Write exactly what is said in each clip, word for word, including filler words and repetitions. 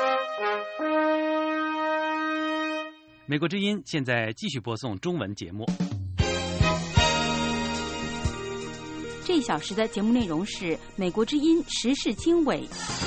美国之音现在继续播送中文节目。 这一小时的节目内容是美国之音时事经纬。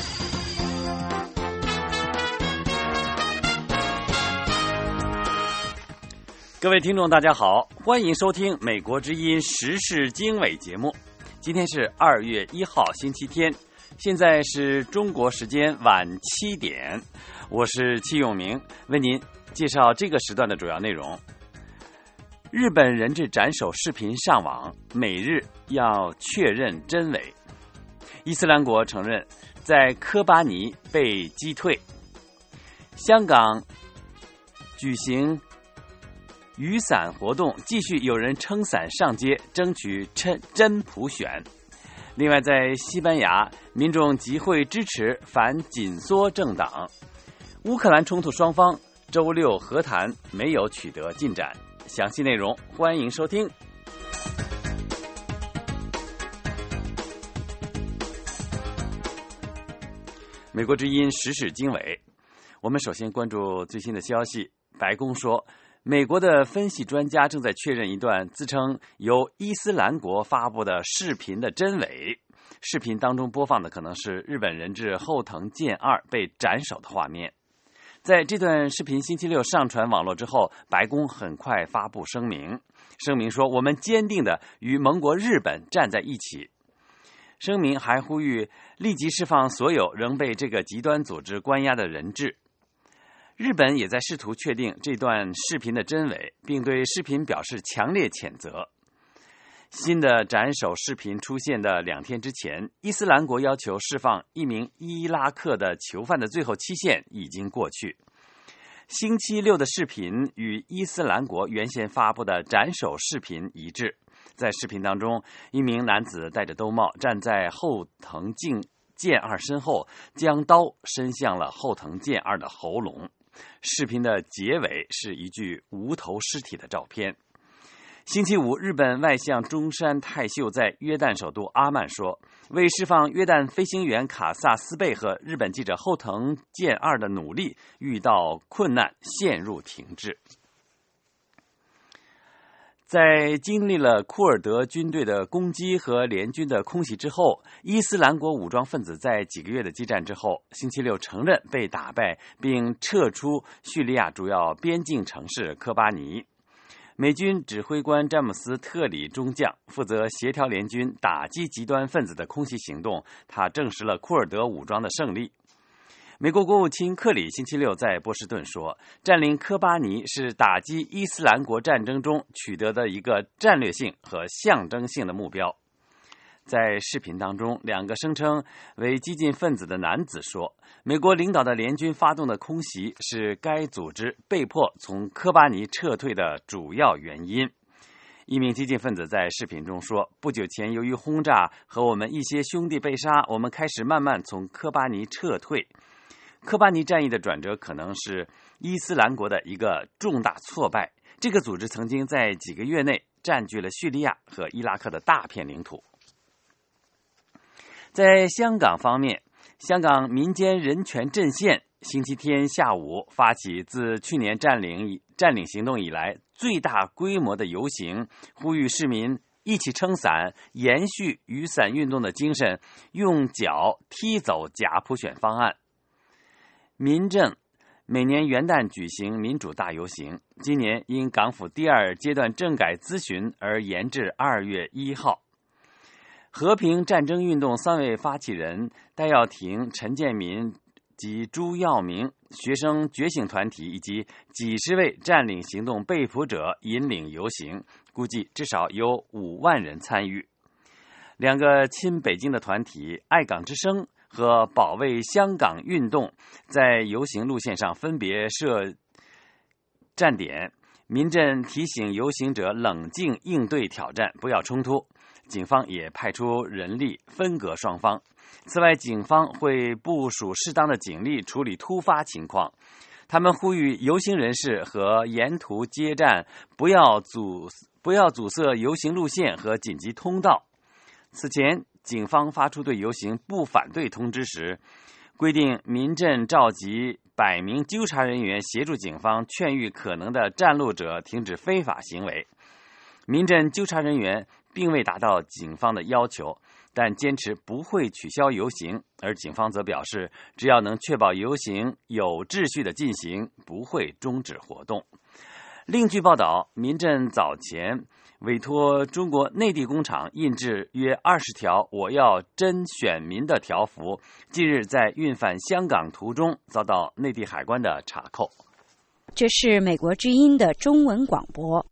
各位听众大家好，欢迎收听美国之音时事经纬节目。今天是二月一号星期天，现在是中国时间晚七点，我是戚永明，为您介绍这个时段的主要内容。日本人质斩首视频上网，美日要确认真伪。伊斯兰国承认在科巴尼被击退。香港举行雨伞活动，继续有人撑伞上街争取真真普选。另外，在西班牙，民众集会支持反紧缩政党。乌克兰冲突双方周六和谈没有取得进展。详细内容欢迎收听。美国之音时事经纬，我们首先关注最新的消息。白宫说，美国的分析专家正在确认一段自称由伊斯兰国发布的视频的真伪。视频当中播放的可能是日本人质后藤健二被斩首的画面。在这段视频星期六上传网络之后，白宫很快发布声明，声明说我们坚定地与盟国日本站在一起。声明还呼吁立即释放所有仍被这个极端组织关押的人质。日本也在试图确定这段视频的真伪，并对视频表示强烈谴责。新的斩首视频出现的两天之前，伊斯兰国要求释放一名伊拉克的囚犯的最后期限已经过去。星期六的视频与伊斯兰国原先发布的斩首视频一致。在视频当中，一名男子戴着兜帽站在后藤健二身后，将刀伸向了后藤健二的喉咙。视频的结尾是一具无头尸体的照片。星期五，日本外相中山泰秀在约旦首都阿曼说，为释放约旦飞行员卡萨斯贝和日本记者后藤健二的努力遇到困难，陷入停滞。在经历了库尔德军队的攻击和联军的空袭之后，伊斯兰国武装分子在几个月的激战之后，星期六承认被打败，并撤出叙利亚主要边境城市科巴尼。美军指挥官詹姆斯·特里中将负责协调联军打击极端分子的空袭行动，他证实了库尔德武装的胜利。美国国务卿克里星期六在波士顿说，占领科巴尼是打击伊斯兰国战争中取得的一个战略性和象征性的目标。在视频当中，两个声称为激进分子的男子说，美国领导的联军发动的空袭是该组织被迫从科巴尼撤退的主要原因。一名激进分子在视频中说，不久前由于轰炸和我们一些兄弟被杀，我们开始慢慢从科巴尼撤退。科巴尼战役的转折可能是伊斯兰国的一个重大挫败。这个组织曾经在几个月内占据了叙利亚和伊拉克的大片领土。在香港方面，香港民间人权阵线星期天下午发起自去年占领占领行动以来最大规模的游行，呼吁市民一起撑伞，延续雨伞运动的精神，用脚踢走假普选方案。民政每年元旦举行民主大游行，今年因港府第二阶段政改咨询而延至二月一号。和平战争运动三位发起人戴耀廷、陈建民及朱耀明学生觉醒团体以及几十位占领行动被捕者引领游行，估计至少有五万人参与。两个亲北京的团体爱港之声和保卫香港运动在游行路线上分别设站点，民阵提醒游行者冷静应对挑战，不要冲突。警方也派出人力分隔双方。此外，警方会部署适当的警力处理突发情况。他们呼吁游行人士和沿途接站不要阻不要阻塞游行路线和紧急通道。此前，警方发出对游行不反对通知时， 规定民阵召集百名纠察人员协助警方劝喻可能的占路者停止非法行为。民阵纠察人员并未达到警方的要求，但坚持不会取消游行，而警方则表示，只要能确保游行有秩序的进行，不会终止活动。另据报道，民阵早前委托中国内地工厂印制约二十条我要真选民的条幅，近日在运返香港途中遭到内地海关的查扣。 这是美国之音的中文广播。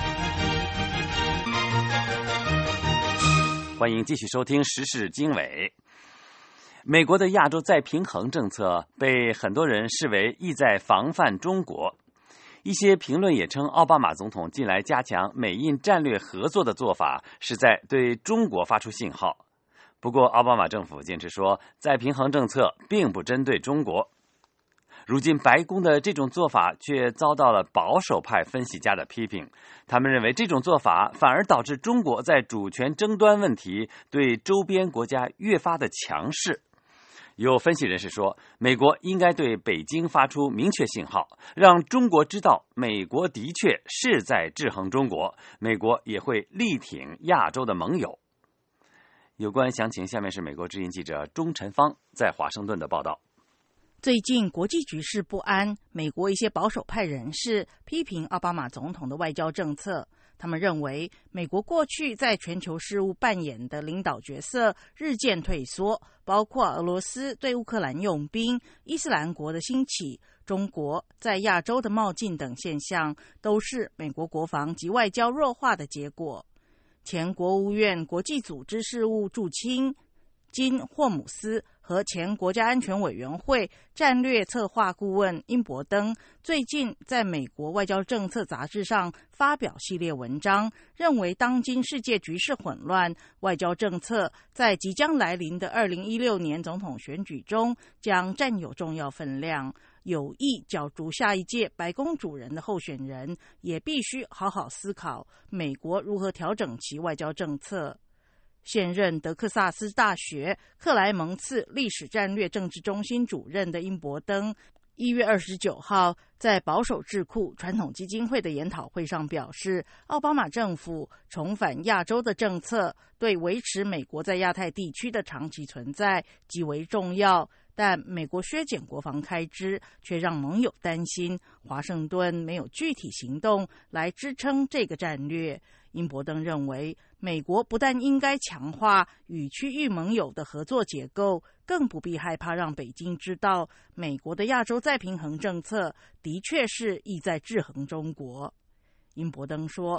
欢迎继续收听时事经纬。美国的亚洲再平衡政策被很多人视为意在防范中国。一些评论也称，奥巴马总统近来加强美印战略合作的做法是在对中国发出信号。不过，奥巴马政府坚持说，再平衡政策并不针对中国。如今，白宫的这种做法却遭到了保守派分析家的批评。他们认为，这种做法反而导致中国在主权争端问题对周边国家越发的强势。有分析人士说，美国应该对北京发出明确信号，让中国知道美国的确是在制衡中国，美国也会力挺亚洲的盟友。有关详情，下面是美国之音记者钟晨芳在华盛顿的报道。 最近国际局势不安，美国一些保守派人士批评奥巴马总统的外交政策。他们认为，美国过去在全球事务扮演的领导角色日渐退缩，包括俄罗斯对乌克兰用兵、伊斯兰国的兴起、中国在亚洲的冒进等现象，都是美国国防及外交弱化的结果。前国务院国际组织事务驻青金霍姆斯和前国家安全委员会战略策划顾问殷伯登最近在美国外交政策杂志上发表系列文章，认为当今世界局势混乱，外交政策在即将来临的二零一六年总统选举中将占有重要分量。有意角逐下一届白宫主人的候选人也必须好好思考美国如何调整其外交政策。现任德克萨斯大学克莱蒙茨历史战略政治中心主任的殷伯登，一月二十九号在保守智库传统基金会的研讨会上表示，奥巴马政府重返亚洲的政策对维持美国在亚太地区的长期存在极为重要，但美国削减国防开支却让盟友担心华盛顿没有具体行动来支撑这个战略。殷伯登认为，美国不但应该强化与区域盟友的合作结构，更不必害怕让北京知道美国的亚洲再平衡政策的确是意在制衡中国。殷伯登说，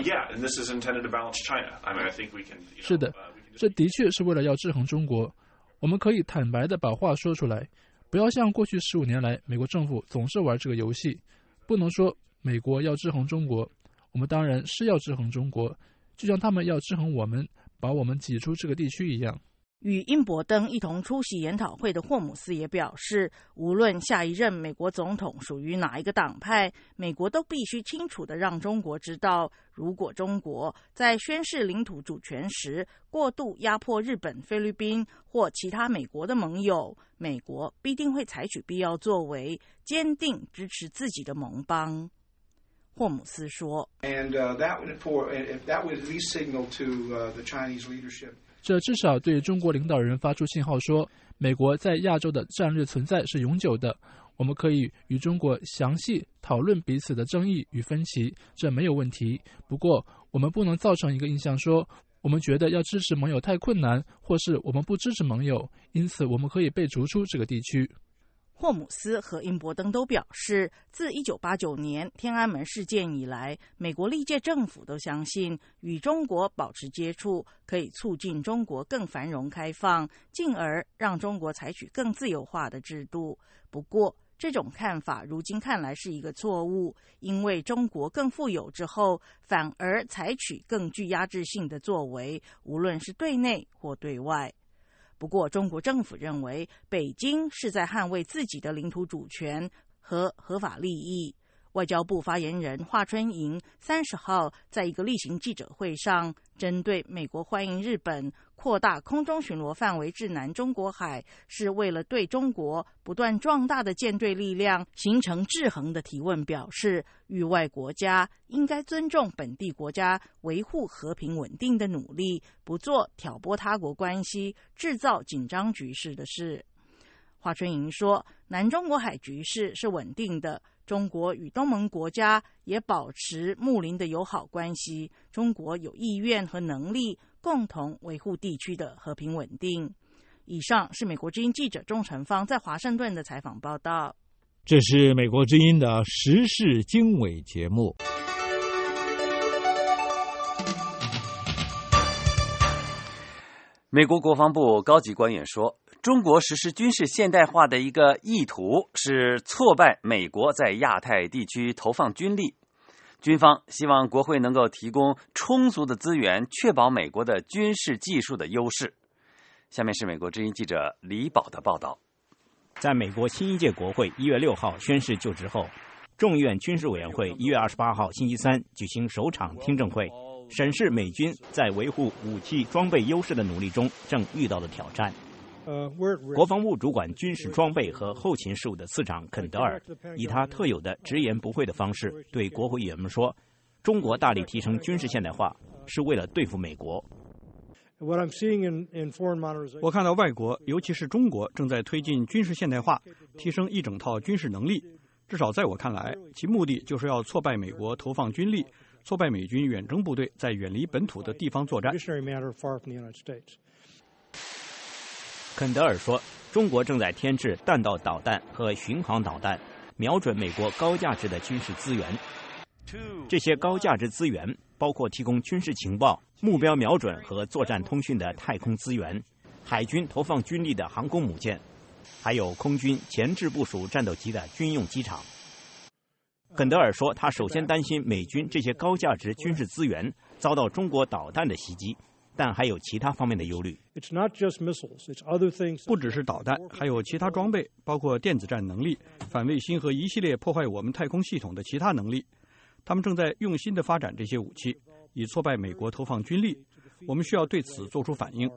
是的，这的确是为了要制衡中国。我们可以坦白地把话说出来，不要像过去十五年来美国政府总是玩这个游戏。不能说美国要制衡中国，我们当然是要制衡中国，就像他们要制衡我们，把我们挤出这个地区一样。 与殷伯登一同出席研讨会的霍姆斯也表示，无论下一任美国总统属于哪一个党派，美国都必须清楚地让中国知道，如果中国在宣示领土主权时过度压迫日本、菲律宾或其他美国的盟友，美国必定会采取必要作为，坚定支持自己的盟邦。霍姆斯说， And, uh, that would, for, if that would at least signal to, uh, the Chinese leadership. 这至少对中国领导人发出信号说，美国在亚洲的战略存在是永久的，我们可以与中国详细讨论彼此的争议与分歧，这没有问题。不过我们不能造成一个印象说，我们觉得要支持盟友太困难，或是我们不支持盟友，因此我们可以被逐出这个地区。 霍姆斯和殷伯登都表示，自一九八九年天安门事件以来，美国历届政府都相信与中国保持接触可以促进中国更繁荣开放，进而让中国采取更自由化的制度。不过这种看法如今看来是一个错误，因为中国更富有之后，反而采取更具压制性的作为，无论是对内或对外。不过中国政府认为，北京是在捍卫自己的领土主权和合法利益。外交部发言人华春莹三十号在一个例行记者会上针对美国欢迎日本扩大空中巡逻范围至南中国海，是为了对中国不断壮大的舰队力量形成制衡的提问表示，域外国家应该尊重本地国家维护和平稳定的努力，不做挑拨他国关系、制造紧张局势的事。华春莹说，南中国海局势是稳定的，中国与东盟国家也保持睦邻的友好关系，中国有意愿和能力共同维护地区的和平稳定。以上是美国之音记者钟成芳在华盛顿的采访报道。 这是美国之音的时事经纬节目。 美国国防部高级官员说，中国实施军事现代化的一个意图是挫败美国在亚太地区投放军力。军方希望国会能够提供充足的资源，确保美国的军事技术的优势。下面是美国之音记者李宝的报道。 在美国新一届国会一月六号宣誓就职后，众议院军事委员会一月二十八号星期三举行首场听证会，审视美军在维护武器装备优势的努力中正遇到的挑战。国防部主管军事装备和后勤事务的次长肯德尔以他特有的直言不讳的方式对国会议员们说，中国大力提升军事现代化是为了对付美国。 我看到外国，尤其是中国，正在推进军事现代化，提升一整套军事能力。至少在我看来，其目的就是要挫败美国投放军力，挫败美军远征部队在远离本土的地方作战。 肯德尔说，中国正在添置弹道导弹和巡航导弹，瞄准美国高价值的军事资源。这些高价值资源包括提供军事情报、目标瞄准和作战通讯的太空资源，海军投放军力的航空母舰，还有空军前置部署战斗机的军用机场。肯德尔说，他首先担心美军这些高价值军事资源遭到中国导弹的袭击，但还有其他方面的忧虑。 不只是导弹，还有其他装备，包括电子战能力、反卫星和一系列破坏我们太空系统的其他能力。他们正在用心地发展这些武器，以挫败美国投放军力。我们需要对此做出反应。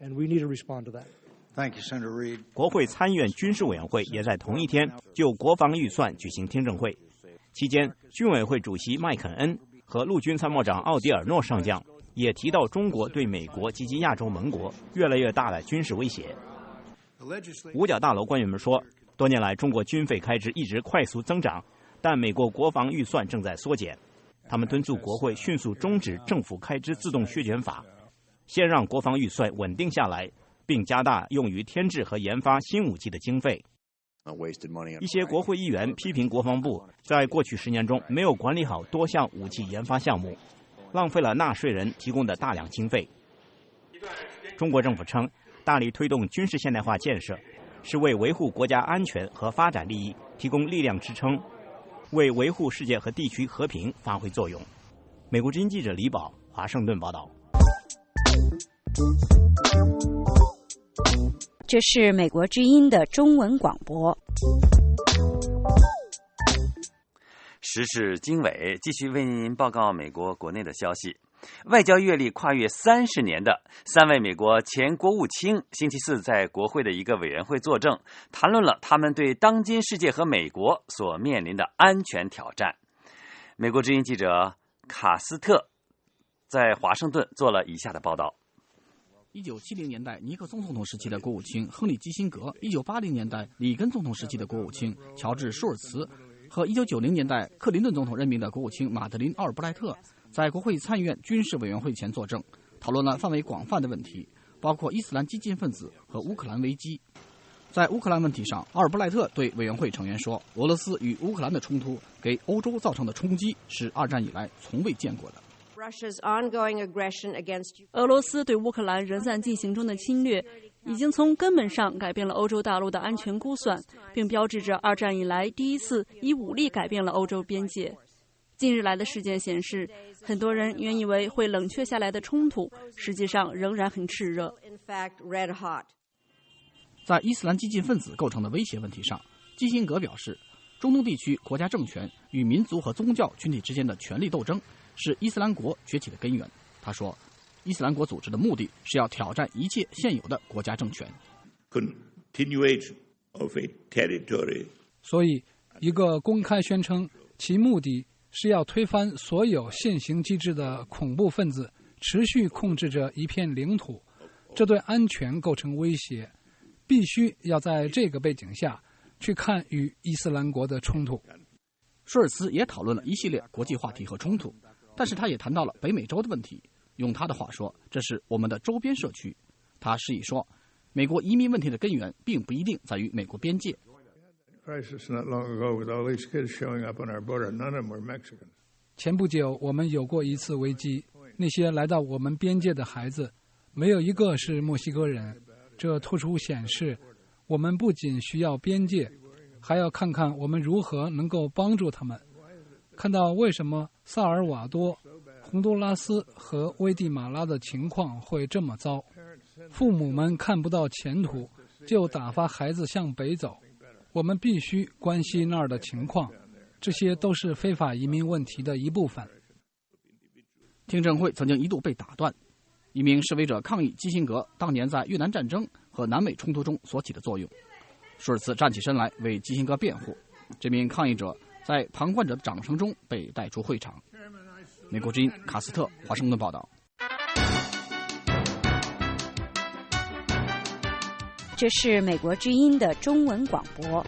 国会参议院军事委员会也在同一天就国防预算举行听证会，期间军委会主席麦肯恩和陆军参谋长奥迪尔诺上将也提到中国对美国及其亚洲盟国越来越大的军事威胁。五角大楼官员们说，多年来中国军费开支一直快速增长，但美国国防预算正在缩减。他们敦促国会迅速终止政府开支自动削减法，先让国防预算稳定下来，并加大用于添置和研发新武器的经费。一些国会议员批评国防部在过去十年中没有管理好多项武器研发项目，浪费了纳税人提供的大量经费。中国政府称，大力推动军事现代化建设是为维护国家安全和发展利益提供力量支撑，为维护世界和地区和平发挥作用。美国之音记者李宝，华盛顿报道。 这是美国之音的中文广播。 时事经纬继续为您报告美国国内的消息。外交阅历跨越三十年的三位美国前国务卿星期四在国会的一个委员会作证，谈论了他们对当今世界和美国所面临的安全挑战。美国之音记者卡斯特在华盛顿做了以下的报道。 一九七零年代尼克松总统时期的国务卿亨利基辛格，一九八零年代里根总统时期的国务卿乔治舒尔茨和一九九零年代克林顿总统任命的国务卿马德琳奥尔布莱特在国会参议院军事委员会前作证，讨论了范围广泛的问题，包括伊斯兰激进分子和乌克兰危机。在乌克兰问题上，奥尔布莱特对委员会成员说，俄罗斯与乌克兰的冲突给欧洲造成的冲击是二战以来从未见过的。 俄罗斯对乌克兰仍在进行中的侵略，已经从根本上改变了欧洲大陆的安全估算，并标志着二战以来第一次以武力改变了欧洲边界。近日来的事件显示，很多人原以为会冷却下来的冲突，实际上仍然很炽热。 在伊斯兰激进分子构成的威胁问题上，基辛格表示，中东地区国家政权与民族和宗教群体之间的权力斗争是伊斯兰国崛起的根源。他说， 伊斯兰国组织的目的是要挑战一切现有的国家政权。 Continuation of a territory. 所以，一个公开宣称其目的是要推翻所有现行机制的恐怖分子，持续控制着一片领土，这对安全构成威胁。必须要在这个背景下去看与伊斯兰国的冲突。 舒尔茨也讨论了一系列国际话题和冲突，但是他也谈到了北美洲的问题。用他的话说，这是我们的周边社区。他示意说，美国移民问题的根源并不一定在于美国边界。 前不久，我们有过一次危机，那些来到我们边界的孩子，没有一个是墨西哥人。这突出显示，我们不仅需要边界，还要看看我们如何能够帮助他们。看到为什么萨尔瓦多、洪都拉斯和危地马拉的情况会这么糟，父母们看不到前途，就打发孩子向北走。我们必须关心那儿的情况，这些都是非法移民问题的一部分。 听证会曾经一度被打断。一名示威者抗议基辛格当年在越南战争和南美冲突中所起的作用。舒尔茨站起身来为基辛格辩护。这名抗议者在旁观者的掌声中被带出会场。美国之音卡斯特华盛顿报道。 这是美国之音的中文广播。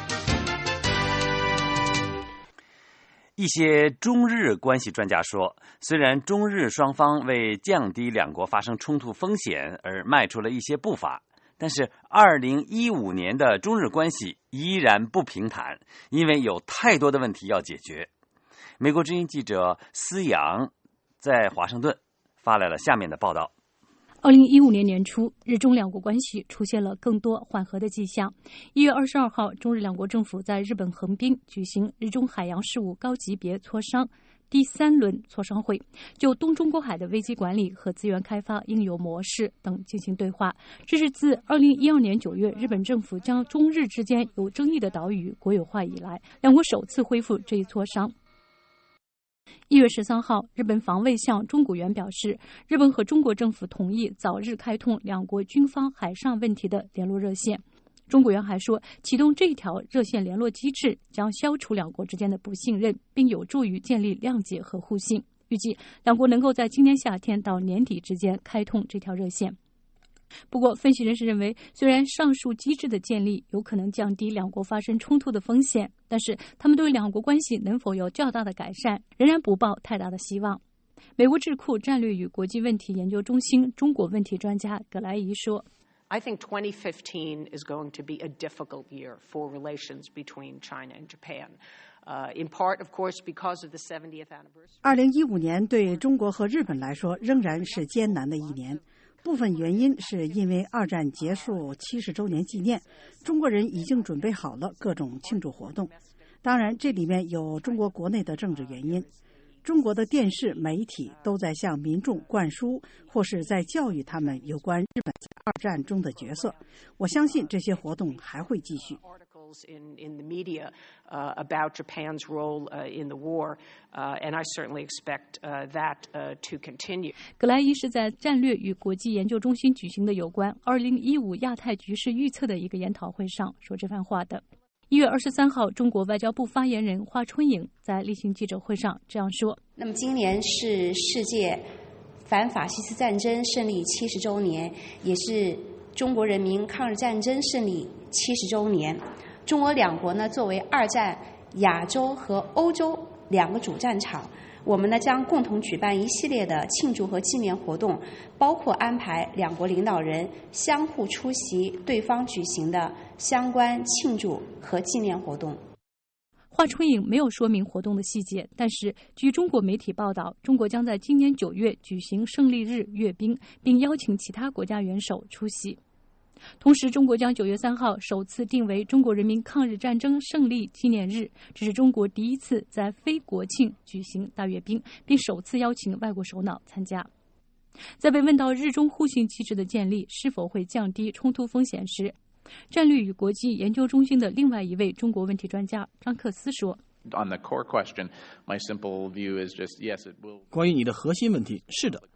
一些中日关系专家说，虽然中日双方为降低两国发生冲突风险而迈出了一些步伐，但是二零一五年的中日关系依然不平坦，因为有太多的问题要解决。美国之音记者思阳在华盛顿发来了下面的报道。 二零一五年年初，日中两国关系出现了更多缓和的迹象。一月二十二号，中日两国政府在日本横滨举行日中海洋事务高级别磋商第三轮磋商会，就东中国海的危机管理和资源开发应有模式等进行对话。这是自二零一二年九月日本政府将中日之间有争议的岛屿国有化以来，两国首次恢复这一磋商。一月十三号，日本防卫相中谷元表示，日本和中国政府同意早日开通两国军方海上问题的联络热线。中谷元还说，启动这条热线联络机制将消除两国之间的不信任，并有助于建立谅解和互信。预计两国能够在今年夏天到年底之间开通这条热线。不过，分析人士认为，虽然上述机制的建立有可能降低两国发生冲突的风险，但是他们对两国关系能否有较大的改善，仍然不抱太大的希望。美国智库战略与国际问题研究中心中国问题专家葛莱仪说 I think twenty fifteen is going to be a difficult year for relations between China and Japan. Uh, in part, of course, because of the seventieth anniversary. 二零一五年对中国和日本来说仍然是艰难的一年。部分原因是因为二战结束七十周年纪念，中国人已经准备好了各种庆祝活动。当然，这里面有中国国内的政治原因。中国的电视媒体都在向民众灌输，或是在教育他们有关日本在二战中的角色。我相信这些活动还会继续。 In, in the media uh, about Japan's role uh, in the war, uh, and I certainly expect uh, that uh, to continue. 葛莱伊是在战略与国际研究中心举行的有关二零一五亚太局势预测的一个研讨会上说这番话的。一月二十三号，中国外交部发言人华春莹在例行记者会上这样说： 那么今年是世界反法西斯战争胜利七十周年，也是中国人民抗日战争胜利七十周年。中俄两国呢，作为二战亚洲和欧洲两个主战场，我们呢将共同举办一系列的庆祝和纪念活动，包括安排两国领导人相互出席对方举行的相关庆祝和纪念活动。 华春莹没有说明活动的细节，但是据中国媒体报道，中国将在今年九月举行胜利日阅兵，并邀请其他国家元首出席。同时，中国将九月三号首次定为中国人民抗日战争胜利纪念日，这是中国第一次在非国庆举行大阅兵，并首次邀请外国首脑参加。在被问到日中互信机制的建立是否会降低冲突风险时，战略与国际研究中心的另外一位中国问题专家张克斯说 On the core question, my simple view is just yes, it will. 关于你的核心问题，是的，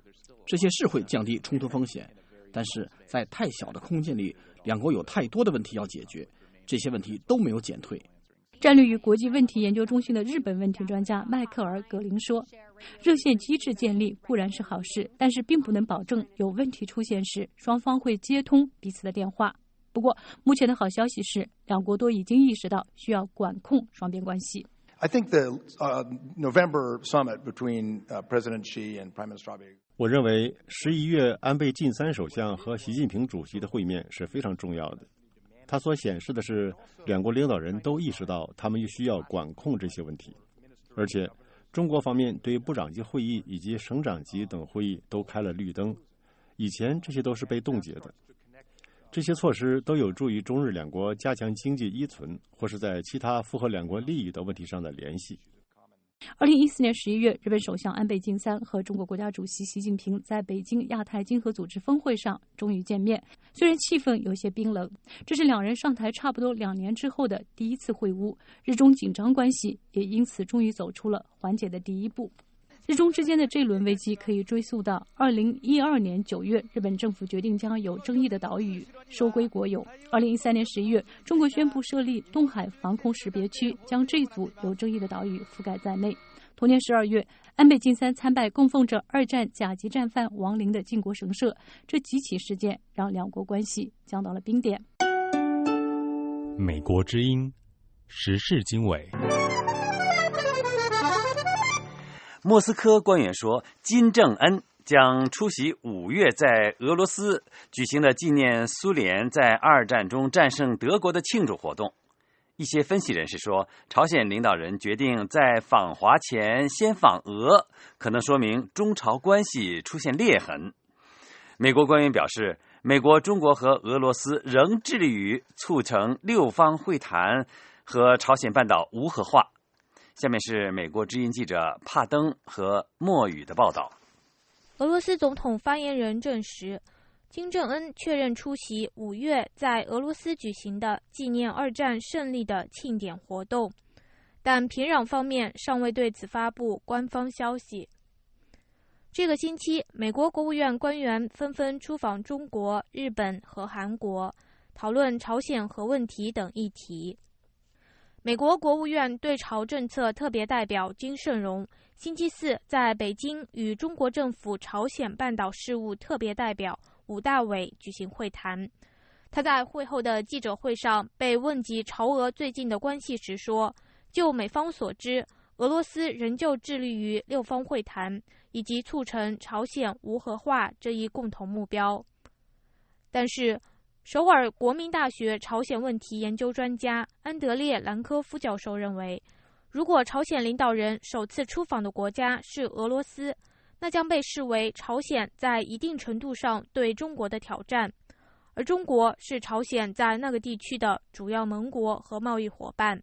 这些是会降低冲突风险，但是在太小的空间里，两国有太多的问题要解决，这些问题都没有减退。 战略与国际问题研究中心的日本问题专家迈克尔·格林说，热线机制建立固然是好事，但是并不能保证有问题出现时双方会接通彼此的电话。不过目前的好消息是，两国都已经意识到需要管控双边关系。 I think the uh, November summit between uh, President Xi and Prime Minister Abe. 我认为十一月安倍晋三首相和习近平主席的会面是非常重要的。它所显示的是，两国领导人都意识到他们需要管控这些问题，而且中国方面对部长级会议以及省长级等会议都开了绿灯，以前这些都是被冻结的。这些措施都有助于中日两国加强经济依存，或是在其他符合两国利益的问题上的联系。 二零一四年十一月，日本首相安倍晋三和中国国家主席习近平在北京亚太经合组织峰会上终于见面，虽然气氛有些冰冷，这是两人上台差不多两年之后的第一次会晤，日中紧张关系也因此终于走出了缓解的第一步。日中之间的这轮危机可以追溯到二零一二年九月，日本政府决定将有争议的岛屿收归国有。二零一三年十一月，中国宣布设立东海防空识别区，将这组有争议的岛屿覆盖在内。同年十二月，安倍晋三参拜供奉着二战甲级战犯亡灵的靖国神社，这几起事件让两国关系降到了冰点。 美国之音，时事经纬。 莫斯科官员说，金正恩将出席五月在俄罗斯举行的纪念苏联在二战中战胜德国的庆祝活动。一些分析人士说，朝鲜领导人决定在访华前先访俄，可能说明中朝关系出现裂痕。美国官员表示，美国、中国和俄罗斯仍致力于促成六方会谈和朝鲜半岛无核化。下面是美国之音记者帕登和莫宇的报道。 俄罗斯总统发言人证实，金正恩确认出席五月在俄罗斯举行的纪念二战胜利的庆典活动，但平壤方面尚未对此发布官方消息。这个星期，美国国务院官员纷纷出访中国、日本和韩国，讨论朝鲜核问题等议题。美国国务院对朝政策特别代表金圣荣星期四在北京与中国政府朝鲜半岛事务特别代表武大伟举行会谈。他在会后的记者会上被问及朝俄最近的关系时说，就美方所知，俄罗斯仍旧致力于六方会谈以及促成朝鲜无核化这一共同目标。但是首尔国民大学朝鲜问题研究专家安德烈·兰科夫教授认为，如果朝鲜领导人首次出访的国家是俄罗斯，那将被视为朝鲜在一定程度上对中国的挑战，而中国是朝鲜在那个地区的主要盟国和贸易伙伴。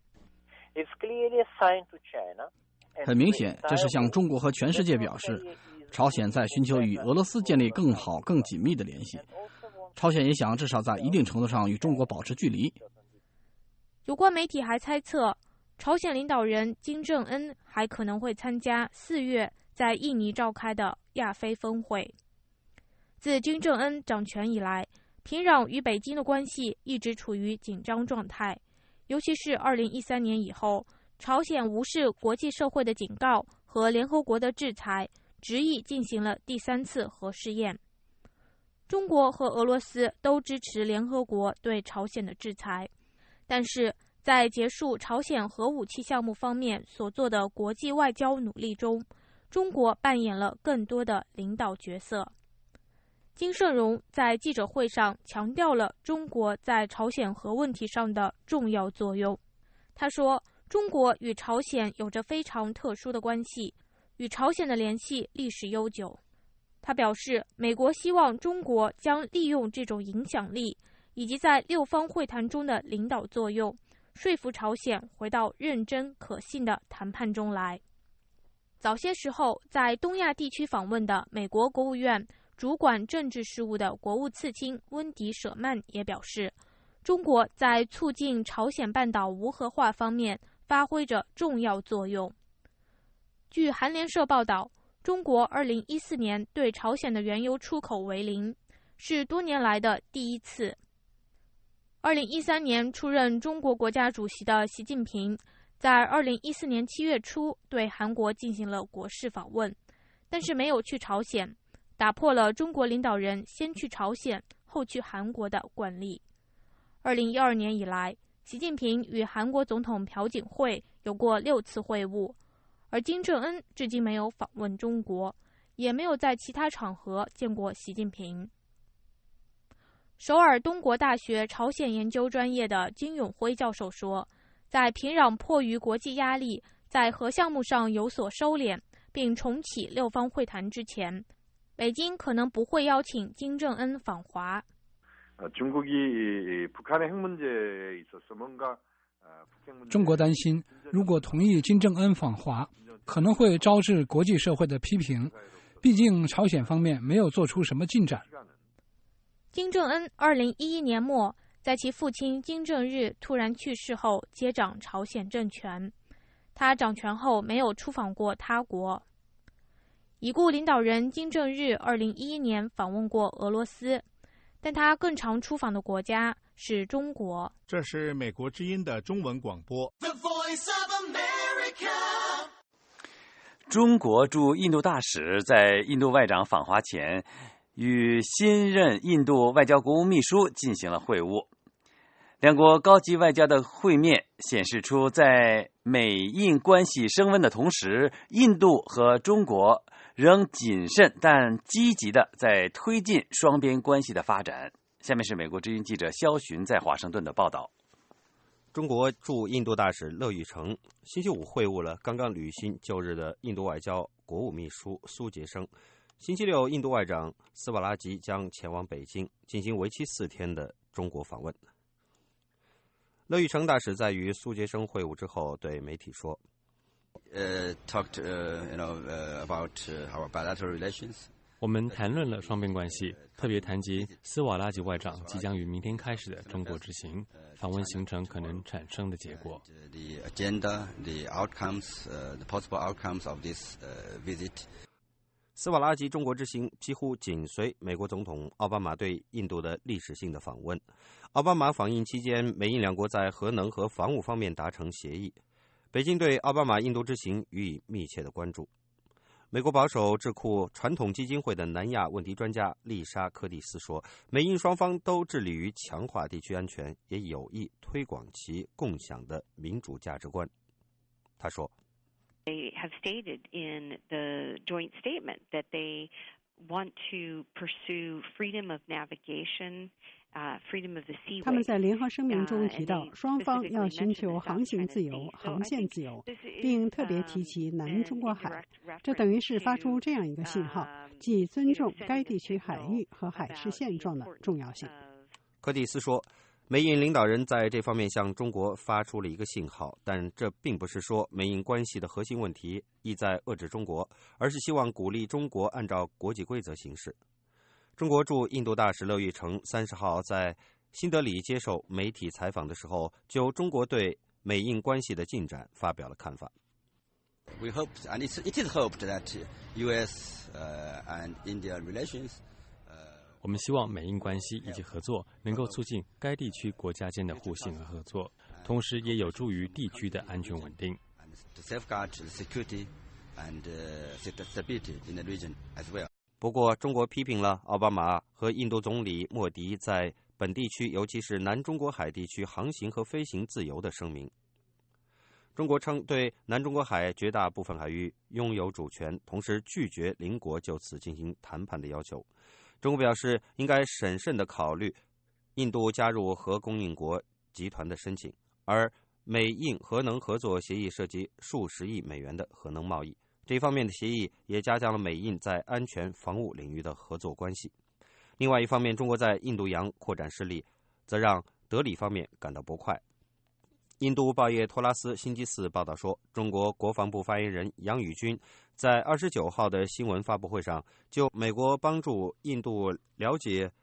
很明显，这是向中国和全世界表示，朝鲜在寻求与俄罗斯建立更好、更紧密的联系。朝鲜也想至少在一定程度上与中国保持距离。 有关媒体还猜测，朝鲜领导人金正恩还可能会参加四月在印尼召开的亚非峰会。自金正恩掌权以来，平壤与北京的关系一直处于紧张状态，尤其是二零一三年以后，朝鲜无视国际社会的警告和联合国的制裁，执意进行了第三次核试验。中国和俄罗斯都支持联合国对朝鲜的制裁，但是在结束朝鲜核武器项目方面所做的国际外交努力中，中国扮演了更多的领导角色。金圣荣在记者会上强调了中国在朝鲜核问题上的重要作用。他说，中国与朝鲜有着非常特殊的关系，与朝鲜的联系历史悠久。他表示，美国希望中国将利用这种影响力以及在六方会谈中的领导作用，说服朝鲜回到认真可信的谈判中来。早些时候在东亚地区访问的美国国务院主管政治事务的国务次卿温迪·舍曼也表示，中国在促进朝鲜半岛无核化方面发挥着重要作用。据韩联社报道， 中国二零一四年对朝鲜的原油出口为零，是多年来的第一次。二零一三年出任中国国家主席的习近平，在二零一四年七月初对韩国进行了国事访问，但是没有去朝鲜，打破了中国领导人先去朝鲜后去韩国的惯例。二零一二年以来，习近平与韩国总统朴槿惠有过六次会晤，而金正恩至今没有访问中国，也没有在其他场合见过习近平。首尔东国大学朝鲜研究专业的金永辉教授说，在平壤迫于国际压力，在核项目上有所收敛，并重启六方会谈之前，北京可能不会邀请金正恩访华。 中国担心，如果同意金正恩访华，可能会招致国际社会的批评。毕竟朝鲜方面没有做出什么进展。 金正恩二零一一年末在其父亲金正日突然去世后接掌朝鲜政权，他掌权后没有出访过他国。已故领导人金正日二零一一年访问过俄罗斯，但他更常出访的国家是中国。 这是美国之音的中文广播。 中国驻印度大使在印度外长访华前，与新任印度外交国务秘书进行了会晤。两国高级外交的会面显示出，在美印关系升温的同时，印度和中国仍谨慎但积极地在推进双边关系的发展。下面是美国之音记者肖寻在华盛顿的报道。 中国驻印度大使乐玉成星期五会晤了刚刚履新就任的印度外交国务秘书苏杰生。星期六，印度外长斯瓦拉吉将前往北京进行为期四天的中国访问。乐玉成大使在与苏杰生会晤之后对媒体说：“ 呃、uh, talked, uh, you know, uh, about our bilateral relations.” 我们谈论了双边关系，特别谈及斯瓦拉吉外长即将于明天开始的中国之行，访问行程可能产生的结果。 The agenda, the outcomes, uh, the possible outcomes of this uh, visit. 斯瓦拉吉中国之行几乎紧随美国总统奥巴马对印度的历史性的访问。奥巴马访印期间，美印两国在核能和防务方面达成协议。北京对奥巴马印度之行予以密切的关注。美国保守智库传统基金会的南亚问题专家丽莎·柯蒂斯说，美印双方都致力于强化地区安全，也有意推广其共享的民主价值观。他说， They have stated in the joint statement that they want to pursue freedom of navigation, uh, freedom of the seaway. 他们在联合声明中提到，双方要寻求航行自由、航线自由，并特别提及南中国海。这等于是发出这样一个信号，即尊重该地区海域和海事现状的重要性。 柯蒂斯说，美印领导人在这方面向中国发出了一个信号，但这并不是说美印关系的核心问题意在遏制中国，而是希望鼓励中国按照国际规则行事。中国驻印度大使乐玉成三十号在新德里接受媒体采访的时候，就中国对美印关系的进展发表了看法。 We hope, and it's, it is hoped that U S uh, and India relations. 我们希望美印关系以及合作能够促进该地区国家间的互信和合作，同时也有助于地区的安全稳定。 不过，中国批评了奥巴马和印度总理莫迪在本地区，尤其是南中国海地区航行和飞行自由的声明。中国称对南中国海绝大部分海域拥有主权，同时拒绝邻国就此进行谈判的要求。中国表示应该审慎地考虑印度加入核供应国集团的申请，而美印核能合作协议涉及数十亿美元的核能贸易，这一方面的协议也加强了美印在安全防务领域的合作关系。另外一方面，中国在印度洋扩展势力则让德里方面感到不快。印度报业托拉斯星期四报道说，中国国防部发言人杨宇军在二十九号的新闻发布会上，就美国帮助印度了解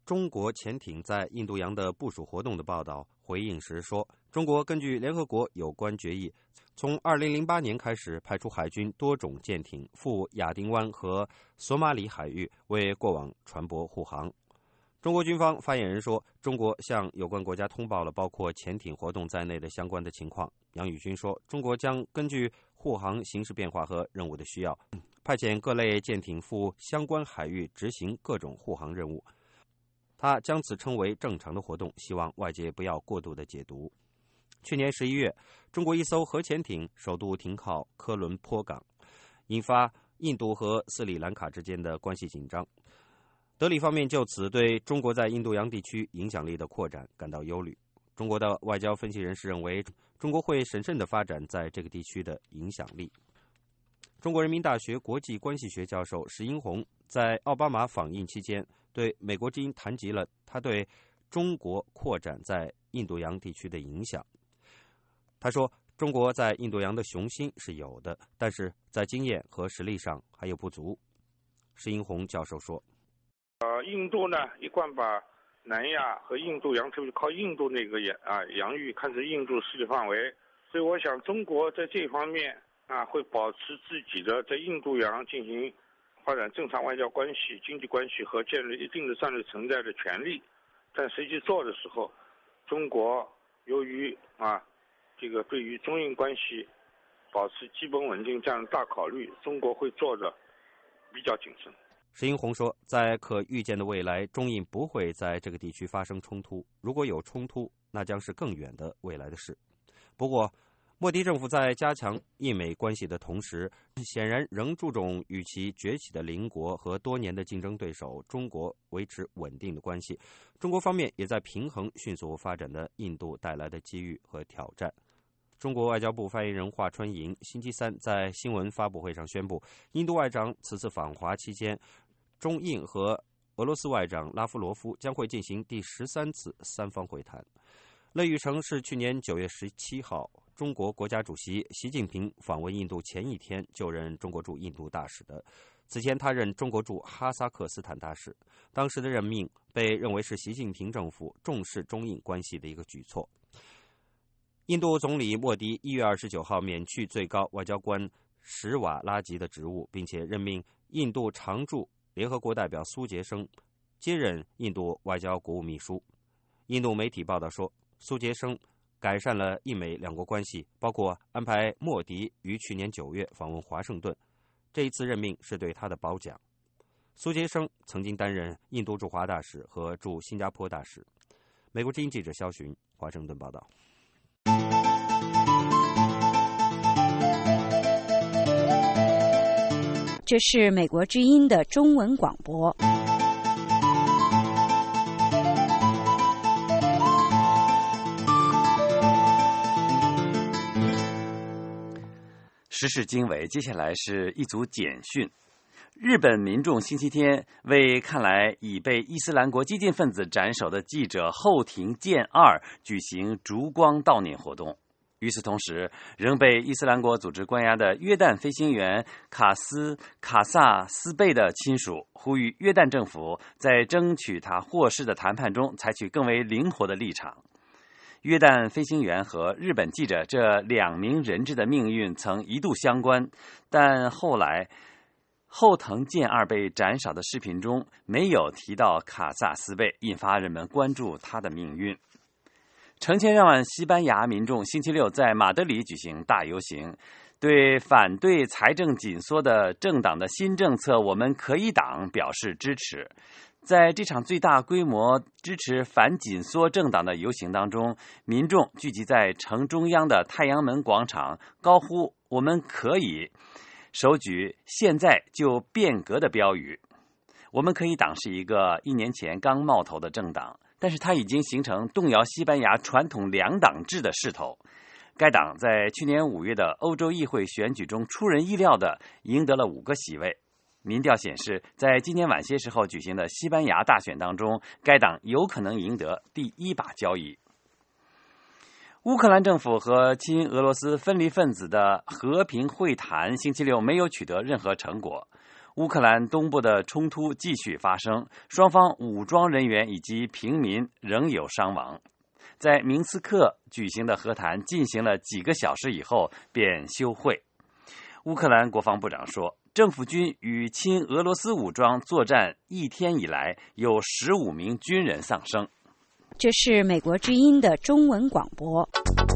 中国潜艇在印度洋的部署活动的报道，回应时说，中国根据联合国有关决议，从二零零八年开始派出海军多种舰艇赴亚丁湾和索马里海域为过往船舶护航。中国军方发言人说，中国向有关国家通报了包括潜艇活动在内的相关的情况。杨宇军说，中国将根据护航形势变化和任务的需要，派遣各类舰艇赴相关海域执行各种护航任务。他将此称为正常的活动，希望外界不要过度的解读。去年十一月，中国一艘核潜艇首度停靠科伦坡港，引发印度和斯里兰卡之间的关系紧张。德里方面就此对中国在印度洋地区影响力的扩展感到忧虑。中国的外交分析人士认为，中国会审慎地发展在这个地区的影响力。中国人民大学国际关系学教授石英红在奥巴马访印期间对美国之音谈及了他对中国扩展在印度洋地区的影响。他说，中国在印度洋的雄心是有的，但是在经验和实力上还有不足。石英红教授说， 呃，印度呢一贯把南亚和印度洋，特别是靠印度那个洋啊洋域看成印度势力范围，所以我想中国在这方面啊会保持自己的在印度洋进行发展正常外交关系、经济关系和建立一定的战略存在的权利。但实际做的时候，中国由于啊这个对于中印关系保持基本稳定这样的大考虑，中国会做的比较谨慎。 石英红说，在可预见的未来，中印不会在这个地区发生冲突，如果有冲突，那将是更远的未来的事。不过，莫迪政府在加强印美关系的同时，显然仍注重与其崛起的邻国和多年的竞争对手中国维持稳定的关系。中国方面也在平衡迅速发展的印度带来的机遇和挑战。中国外交部发言人华春莹星期三在新闻发布会上宣布，印度外长此次访华期间，中印和俄罗斯外长拉夫罗夫将会进行第十三次三方会谈。乐玉成是去年九月十七号中国国家主席习近平访问印度前一天就任中国驻印度大使的。此前他任中国驻哈萨克斯坦大使，当时的任命被认为是习近平政府重视中印关系的一个举措。印度总理莫迪一月二十九号免去最高外交官史瓦拉吉的职务，并且任命印度常驻联合国代表苏杰生接任印度外交国务秘书。印度媒体报道说，苏杰生改善了印美两国关系，包括安排莫迪于去年九月访问华盛顿，这一次任命是对他的褒奖。苏杰生曾经担任印度驻华大使和驻新加坡大使。美国之音记者肖寻华盛顿报道。 这是美国之音的中文广播。 时事经纬，接下来是一组简讯。日本民众星期天为看来已被伊斯兰国激进分子斩首的记者后庭健二举行烛光悼念活动。与此同时，仍被伊斯兰国组织关押的约旦飞行员卡斯卡萨斯贝的亲属呼吁约旦政府在争取他获释的谈判中采取更为灵活的立场。约旦飞行员和日本记者这两名人质的命运曾一度相关，但后来后藤健二被斩首的视频中没有提到卡萨斯贝，引发人们关注他的命运。成千上万西班牙民众星期六在马德里举行大游行，对反对财政紧缩的政党的新政策我们可以党表示支持。在这场最大规模支持反紧缩政党的游行当中，民众聚集在城中央的太阳门广场，高呼我们可以，手举现在就变革的标语。我们可以党是一个一年前刚冒头的政党，但是它已经形成动摇西班牙传统两党制的势头。该党在去年五月的欧洲议会选举中出人意料地赢得了五个席位。民调显示，在今年晚些时候举行的西班牙大选当中，该党有可能赢得第一把交椅。乌克兰政府和亲俄罗斯分离分子的和平会谈星期六没有取得任何成果。 乌克兰东部的冲突继续发生，双方武装人员以及平民仍有伤亡。在明斯克举行的和谈进行了几个小时以后便休会。乌克兰国防部长说，政府军与亲俄罗斯武装作战一天以来，有十五名军人丧生。 这是美国之音的中文广播。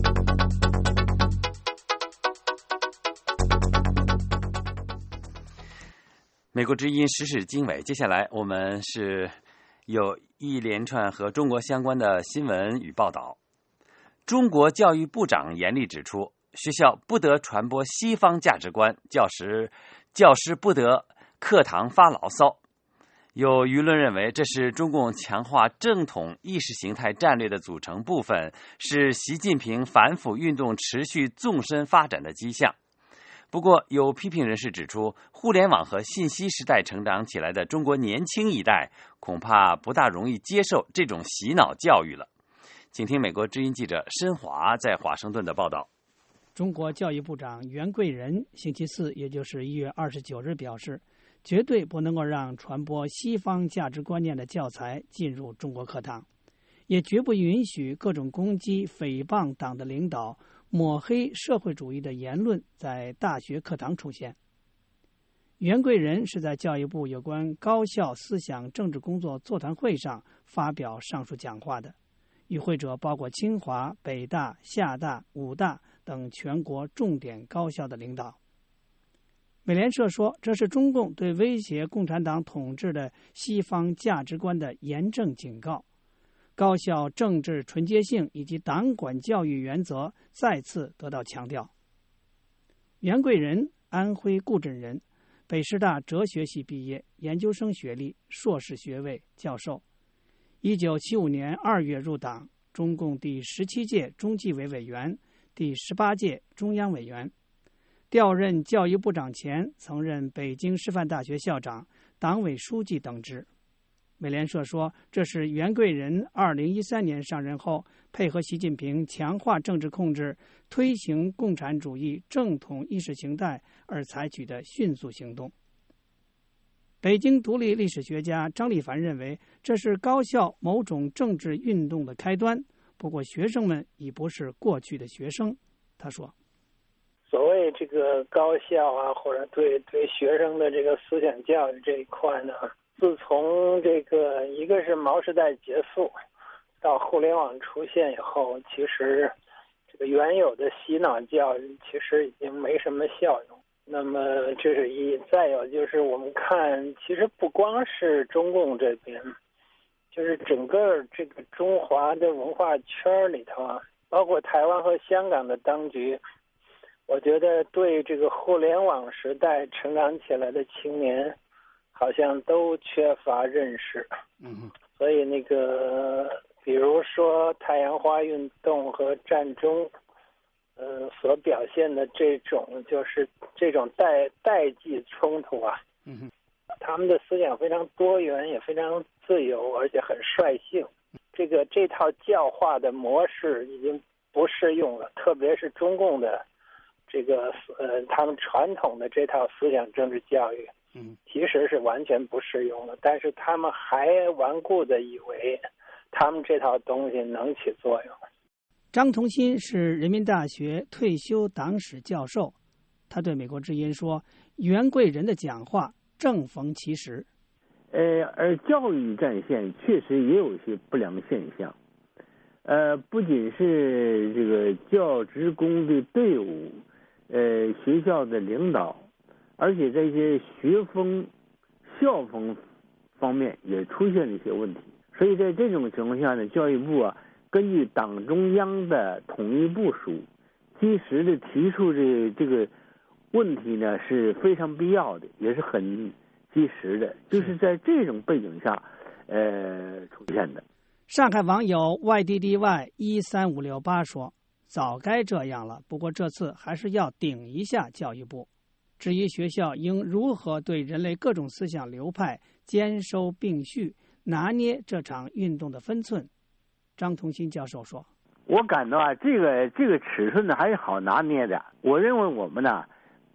美国之音时事经纬，接下来我们是有一连串和中国相关的新闻与报道。中国教育部长严厉指出，学校不得传播西方价值观，教师教师不得课堂发牢骚。有舆论认为，这是中共强化正统意识形态战略的组成部分，是习近平反腐运动持续纵深发展的迹象。不过，有批评人士指出，互联网和信息时代成长起来的中国年轻一代，恐怕不大容易接受这种洗脑教育了。请听美国之音记者申华在华盛顿的报道。 中国教育部长袁贵仁星期四，也就是一月二十九日表示，绝对不能够让传播西方价值观念的教材进入中国课堂，也绝不允许各种攻击、诽谤党的领导、抹黑社会主义的言论在大学课堂出现。袁贵仁是在教育部有关高校思想政治工作座谈会上发表上述讲话的，与会者包括清华、北大、厦大、武大等全国重点高校的领导。美联社说，这是中共对威胁共产党统治的西方价值观的严正警告。高校政治纯洁性以及党管教育原则再次得到强调。袁贵仁，安徽固镇人，北师大哲学系毕业，研究生学历、硕士学位，教授。一九七五年二月入党，中共第十七届中纪委委员、第十八届中央委员。调任教育部长前，曾任北京师范大学校长、党委书记等职。美联社说，这是袁贵仁二零一三年上任后，配合习近平强化政治控制、推行共产主义正统意识形态而采取的迅速行动。北京独立历史学家张立凡认为，这是高校某种政治运动的开端。不过，学生们已不是过去的学生。他说， 所谓这个高校啊，或者对对学生的这个思想教育这一块呢，自从这个一个是毛时代结束，到互联网出现以后，其实这个原有的洗脑教育其实已经没什么效用。那么这是一，再有就是我们看，其实不光是中共这边，就是整个这个中华的文化圈里头啊，包括台湾和香港的当局，我觉得对这个互联网时代成长起来的青年，好像都缺乏认识。 嗯， 所以那个，比如说太阳花运动和战中，呃，所表现的这种就是这种代代际冲突啊， 嗯， 他们的思想非常多元，也非常自由，而且很率性。这个这套教化的模式已经不适用了，特别是中共的这个呃，他们传统的这套思想政治教育， 嗯， 其实是完全不适用了。但是他们还顽固的以为他们这套东西能起作用。 张同新是人民大学退休党史教授，他对美国之音说，袁贵仁的讲话正逢其时。 呃，而教育战线确实也有一些不良现象，呃，不仅是这个教职工的队伍，呃，学校的领导，而且在一些学风、校风方面也出现了一些问题。所以在这种情况下呢，教育部啊，根据党中央的统一部署，及时的提出这这个问题呢是非常必要的，也是很及时的，就是在这种背景下，呃，出现的。 上海网友 Y D D Y 一三五六八说，早该这样了，不过这次还是要顶一下教育部。至于学校应如何对人类各种思想流派兼收并蓄，拿捏这场运动的分寸，张同新教授说， 我感到啊，这个这个尺寸呢还是好拿捏的。我认为我们呢，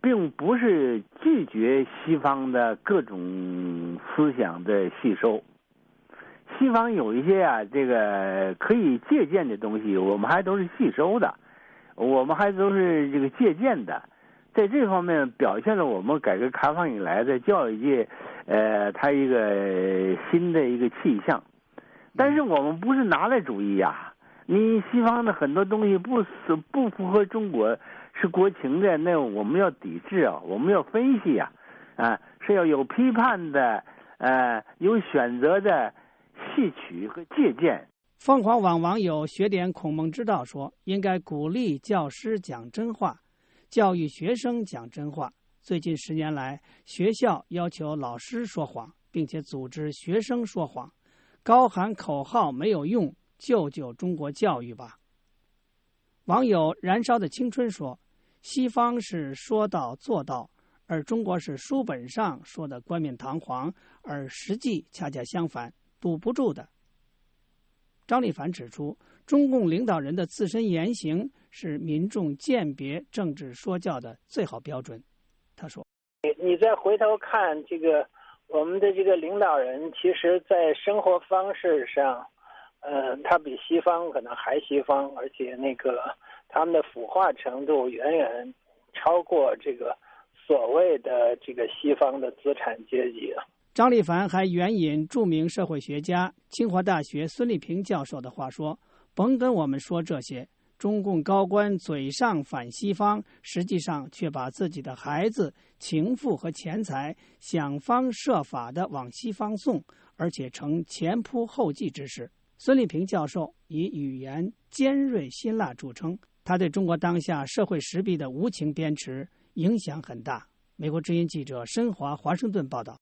并不是拒绝西方的各种思想的吸收。西方有一些啊，这个可以借鉴的东西，我们还都是吸收的，我们还都是这个借鉴的。在这方面表现了我们改革开放以来的教育界，呃，它一个新的一个气象。但是我们不是拿来主义呀、啊，你西方的很多东西不不符合中国是国情的，那我们要抵制啊，我们要分析啊，啊，是要有批判的，呃，有选择的吸取和借鉴。 凤凰网网友学点孔孟之道说，应该鼓励教师讲真话，教育学生讲真话。最近十年来，学校要求老师说谎，并且组织学生说谎，高喊口号没有用，救救中国教育吧。网友燃烧的青春说，西方是说到做到，而中国是书本上说的冠冕堂皇，而实际恰恰相反，堵不住的。张立凡指出，中共领导人的自身言行是民众鉴别政治说教的最好标准。他说， 你你再回头看这个我们的这个领导人，其实在生活方式上，呃，他比西方可能还西方，而且那个他们的腐化程度远远超过这个所谓的这个西方的资产阶级啊。 张立凡还援引著名社会学家清华大学孙立平教授的话说，甭跟我们说这些，中共高官嘴上反西方，实际上却把自己的孩子、情妇和钱财想方设法地往西方送，而且成前仆后继之势。孙立平教授以语言尖锐辛辣著称，他对中国当下社会时弊的无情鞭笞影响很大。美国之音记者申华华盛顿报道。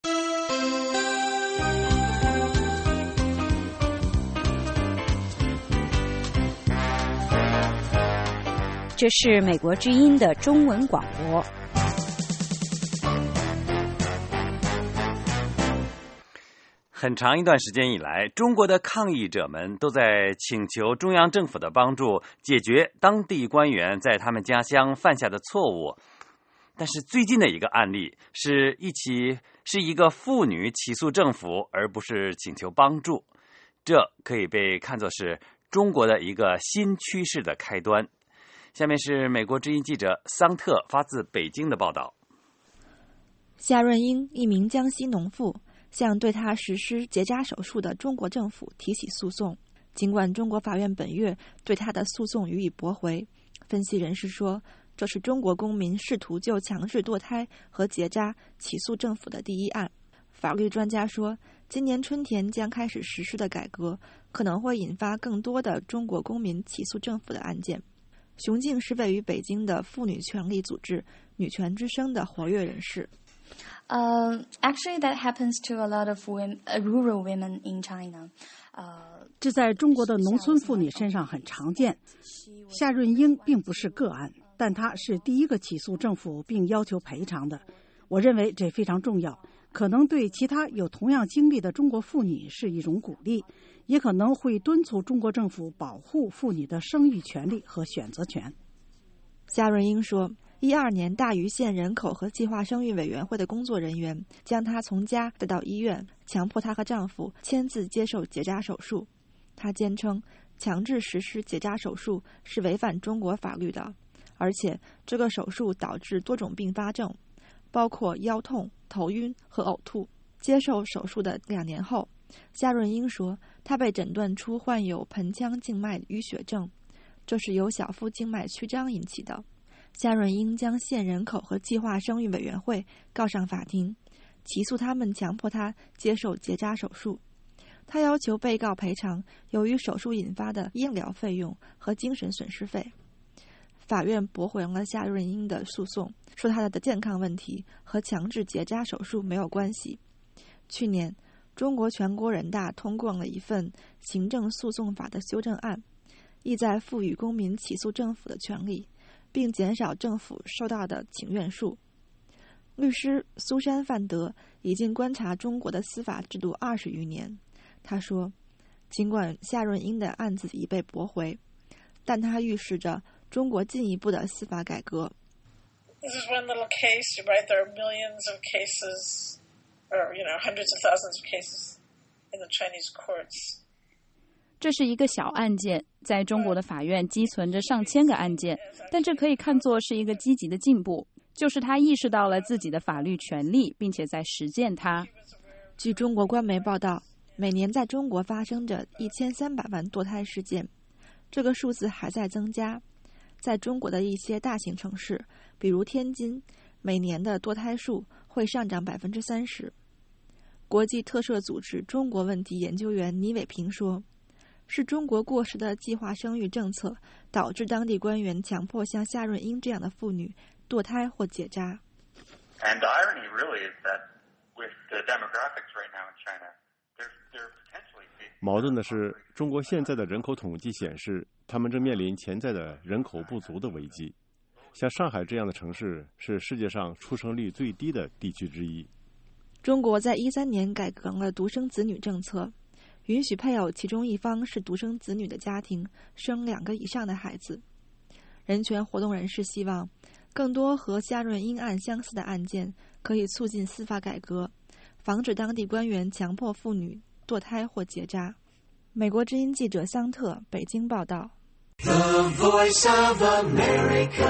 这是美国之音的中文广播。 很长一段时间以来，中国的抗议者们都在请求中央政府的帮助，解决当地官员在他们家乡犯下的错误。但是最近的一个案例是一起是一个妇女起诉政府，而不是请求帮助。这可以被看作是中国的一个新趋势的开端。下面是美国之音记者桑特发自北京的报道。 夏润英，一名江西农妇，向对她实施结扎手术的中国政府提起诉讼。尽管中国法院本月对她的诉讼予以驳回，分析人士说，这是中国公民试图就强制堕胎和结扎起诉政府的第一案。法律专家说，今年春天将开始实施的改革可能会引发更多的中国公民起诉政府的案件。熊静是位于北京的妇女权利组织女权之声的活跃人士。 Uh, actually, that happens to a lot of women, uh, rural women in China. Uh, 这在中国的农村妇女身上很常见。夏润英并不是个案，但她是第一个起诉政府并要求赔偿的。我认为这非常重要，可能对其他有同样经历的中国妇女是一种鼓励，也可能会敦促中国政府保护妇女的生育权利和选择权。 夏润英说，一二年大余县人口和计划生育委员会的工作人员将她从家带到医院，强迫她和丈夫签字接受结扎手术。她坚称，强制实施结扎手术是违反中国法律的，而且这个手术导致多种并发症，包括腰痛、头晕和呕吐。接受手术的两年后，夏润英说，她被诊断出患有盆腔静脉淤血症，这是由小腹静脉曲张引起的。夏润英将县人口和计划生育委员会告上法庭，起诉他们强迫她接受结扎手术。她要求被告赔偿由于手术引发的医疗费用和精神损失费。法院驳回了夏润英的诉讼，说她的健康问题和强制结扎手术没有关系。去年，中国全国人大通过了一份行政诉讼法的修正案，意在赋予公民起诉政府的权利，并减少政府收到的请愿数。律师苏珊·范德已经观察中国的司法制度二十余年。他说，尽管夏润英的案子已被驳回，但它预示着中国进一步的司法改革。 This is one little case, right? There are millions of cases, or you know, hundreds of thousands of cases in the Chinese courts. 这是一个小案件，在中国的法院积存着上千个案件，但这可以看作是一个积极的进步，就是他意识到了自己的法律权利，并且在实践它。 据中国官媒报道，每年在中国发生着一千三百万堕胎事件，这个数字还在增加。在中国的一些大型城市，比如天津，每年的堕胎数会上涨百分之三十。国际特赦组织中国问题研究员倪伟平说，是中国过时的计划生育政策导致当地官员强迫像夏润英这样的妇女堕胎或结扎。 And the irony really is that with the demographics right now in China, they're, they're potentially... 矛盾的是，中国现在的人口统计显示，他们正面临潜在的人口不足的危机。像上海这样的城市是世界上出生率最低的地区之一。 中国在一三年改革了独生子女政策，允许配偶其中一方是独生子女的家庭生两个以上的孩子。人权活动人士希望，更多和夏润英案相似的案件可以促进司法改革，防止当地官员强迫妇女堕胎或结扎。美国之音记者桑特北京报道。The Voice of America。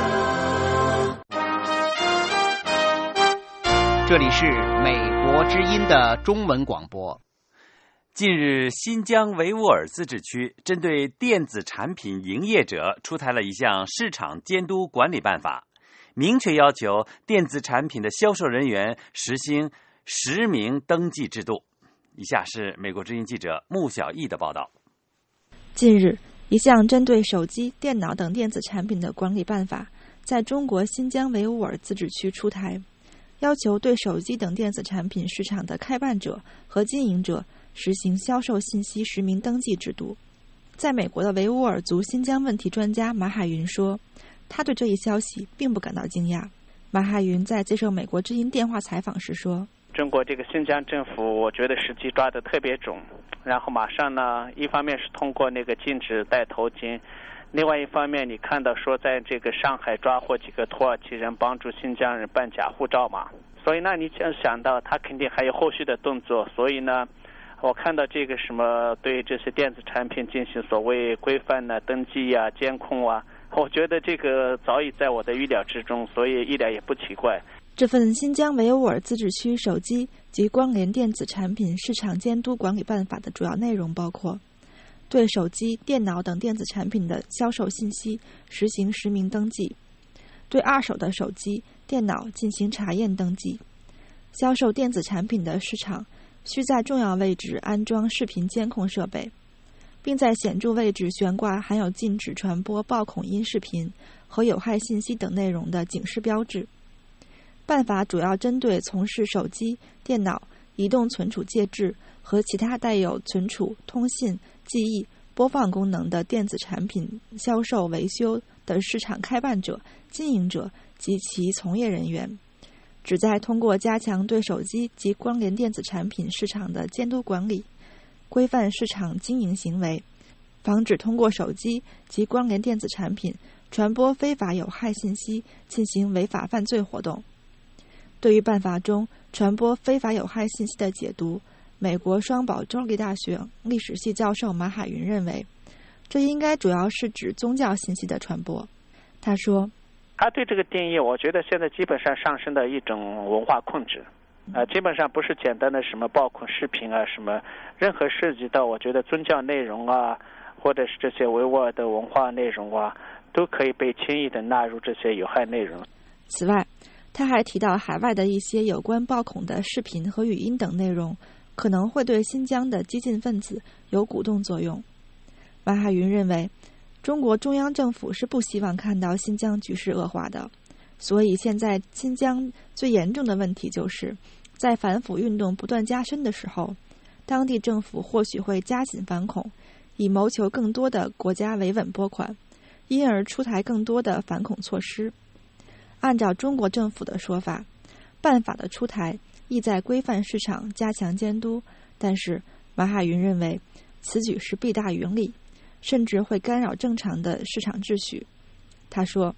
这里是美国之音的中文广播。 近日，新疆维吾尔自治区针对电子产品营业者出台了一项市场监督管理办法，明确要求电子产品的销售人员实行实名登记制度。以下是美国之音记者穆小艺的报道。 近日，一项针对手机、电脑等电子产品的管理办法在中国新疆维吾尔自治区出台，要求对手机等电子产品市场的开办者和经营者实行销售信息实名登记制度。在美国的维吾尔族新疆问题专家马海云说，他对这一消息并不感到惊讶。马海云在接受美国之音电话采访时说， 中国这个新疆政府我觉得时机抓得特别准，然后马上呢，一方面是通过那个禁止戴头巾，另外一方面你看到说在这个上海抓获几个土耳其人帮助新疆人办假护照嘛，所以那你就想到他肯定还有后续的动作，所以呢我看到这个什么对这些电子产品进行所谓规范的登记啊、监控啊，我觉得这个早已在我的预料之中，所以一点也不奇怪。 这份新疆维吾尔自治区手机及关联电子产品市场监督管理办法的主要内容包括：对手机、电脑等电子产品的销售信息实行实名登记；对二手的手机、电脑进行查验登记；销售电子产品的市场需在重要位置安装视频监控设备，并在显著位置悬挂含有禁止传播暴恐音视频和有害信息等内容的警示标志。办法主要针对从事手机、电脑、移动存储介质和其他带有存储、通信、记忆、播放功能的电子产品销售、维修的市场开办者、经营者及其从业人员，旨在通过加强对手机及关联电子产品市场的监督管理，规范市场经营行为，防止通过手机及关联电子产品传播非法有害信息进行违法犯罪活动。对于办法中传播非法有害信息的解读，美国双堡州立大学历史系教授马海云认为，这应该主要是指宗教信息的传播。他说， 他对这个定义我觉得现在基本上上升的一种文化控制，呃，基本上不是简单的什么暴恐视频啊，什么任何涉及到我觉得宗教内容啊，或者是这些维吾尔的文化内容啊，都可以被轻易的纳入这些有害内容。 此外，他还提到海外的一些有关暴恐的视频和语音等内容可能会对新疆的激进分子有鼓动作用。马海云认为，中国中央政府是不希望看到新疆局势恶化的，所以现在新疆最严重的问题就是在反腐运动不断加深的时候，当地政府或许会加紧反恐，以谋求更多的国家维稳拨款，因而出台更多的反恐措施。按照中国政府的说法，办法的出台意在规范市场、加强监督，但是马海云认为此举是弊大于利，甚至会干扰正常的市场秩序。他说，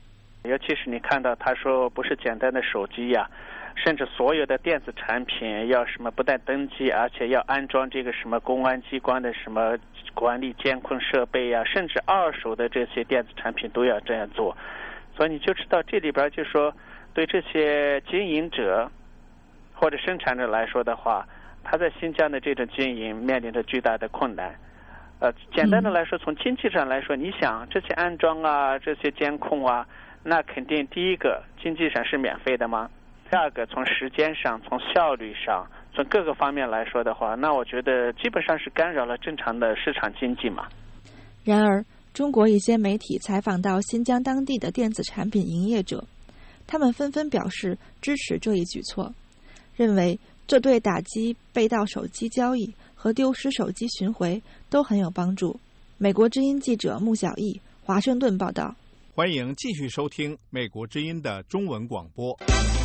尤其是你看到他说不是简单的手机呀、啊，甚至所有的电子产品要什么不但登记，而且要安装这个什么公安机关的什么管理监控设备呀、啊，甚至二手的这些电子产品都要这样做。所以你就知道这里边就说对这些经营者或者生产者来说的话，他在新疆的这种经营面临着巨大的困难。呃，简单的来说，从经济上来说，你想这些安装啊，这些监控啊，那肯定第一个经济上是免费的吗？第二个从时间上、从效率上、从各个方面来说的话，那我觉得基本上是干扰了正常的市场经济嘛。 然而，中国一些媒体采访到新疆当地的电子产品营业者，他们纷纷表示支持这一举措，认为这对打击被盗手机交易和丢失手机寻回都很有帮助。美国之音记者穆小艺，华盛顿报道。 欢迎继续收听美国之音的中文广播。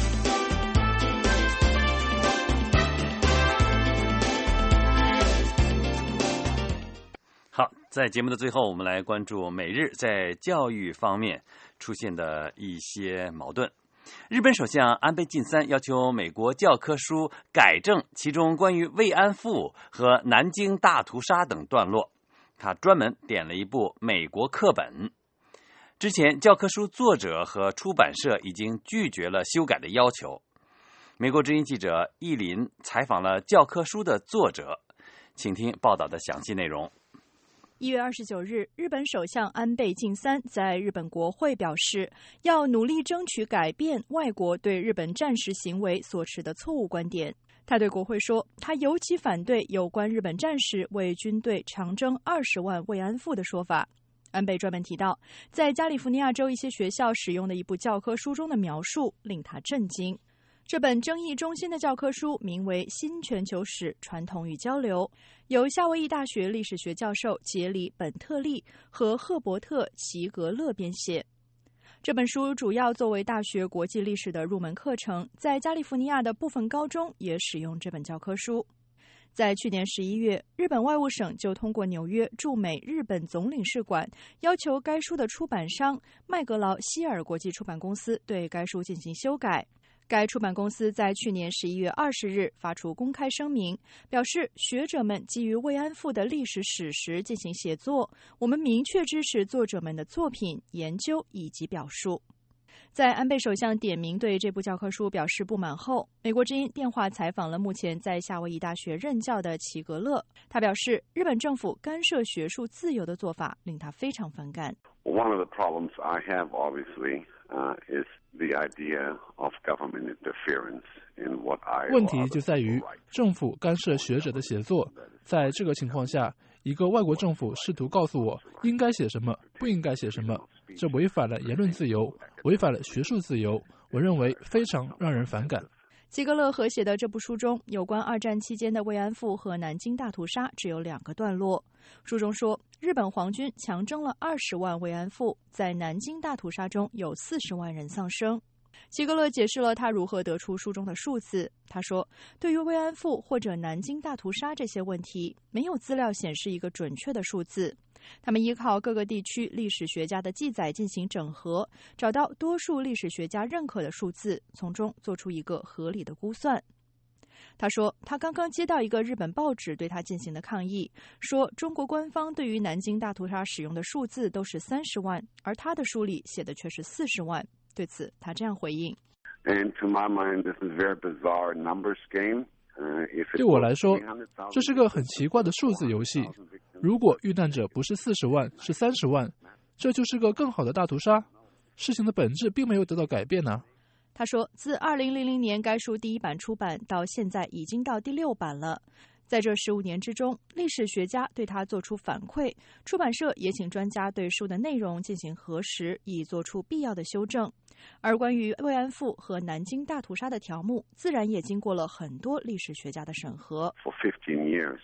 好，在节目的最后，我们来关注美日在教育方面出现的一些矛盾。日本首相安倍晋三要求美国教科书改正其中关于慰安妇和南京大屠杀等段落，他专门点了一部美国课本。之前教科书作者和出版社已经拒绝了修改的要求。美国之音记者易林采访了教科书的作者，请听报道的详细内容。 一月二十九日，日本首相安倍晋三在日本国会表示，要努力争取改变外国对日本战时行为所持的错误观点。他对国会说，他尤其反对有关日本战时为军队长征二十万慰安妇的说法。安倍专门提到，在加利福尼亚州一些学校使用的一部教科书中的描述令他震惊。这本争议中心的教科书名为《新全球史：传统与交流》，由夏威夷大学历史学教授杰里·本特利和赫伯特·齐格勒编写。这本书主要作为大学国际历史的入门课程，在加利福尼亚的部分高中也使用这本教科书。在去年十一月，日本外务省就通过纽约驻美日本总领事馆，要求该书的出版商麦格劳希尔国际出版公司对该书进行修改。该出版公司在去年十一月二十日发出公开声明，表示学者们基于慰安妇的历史史实进行写作，我们明确支持作者们的作品、研究以及表述。在安倍首相点名对这部教科书表示不满后，美国之音电话采访了目前在夏威夷大学任教的齐格勒，他表示，日本政府干涉学术自由的做法令他非常反感。 One of the problems I have, obviously, uh, is the idea of government interference in what I. 问题就在于政府干涉学者的写作。在这个情况下，一个外国政府试图告诉我应该写什么，不应该写什么，这违反了言论自由，违反了学术自由，我认为非常让人反感。 齐格勒合写的这部书中，有关二战期间的慰安妇和南京大屠杀只有两个段落。书中说，日本皇军强征了二十万慰安妇，在南京大屠杀中有四十万人丧生。齐格勒解释了他如何得出书中的数字。他说，对于慰安妇或者南京大屠杀这些问题，没有资料显示一个准确的数字。他们依靠各个地区历史学家的记载进行整合，找到多数历史学家认可的数字，从中做出一个合理的估算。他说，他刚刚接到一个日本报纸对他进行的抗议，说中国官方对于南京大屠杀使用的数字都是三十万，而他的书里写的却是四十万。对此，他这样回应 And to my mind, this is a very bizarre numbers game. 对我来说，这是个很奇怪的数字游戏。如果遇难者不是四十万，是三十万，这就是个更好的大屠杀。事情的本质并没有得到改变呢、啊。 他说，自二零零零年该书第一版出版到现在，已经到第六版了。在这十五年之中，历史学家对他做出反馈，出版社也请专家对书的内容进行核实，以做出必要的修正。而关于慰安妇和南京大屠杀的条目，自然也经过了很多历史学家的审核。 For fifteen years,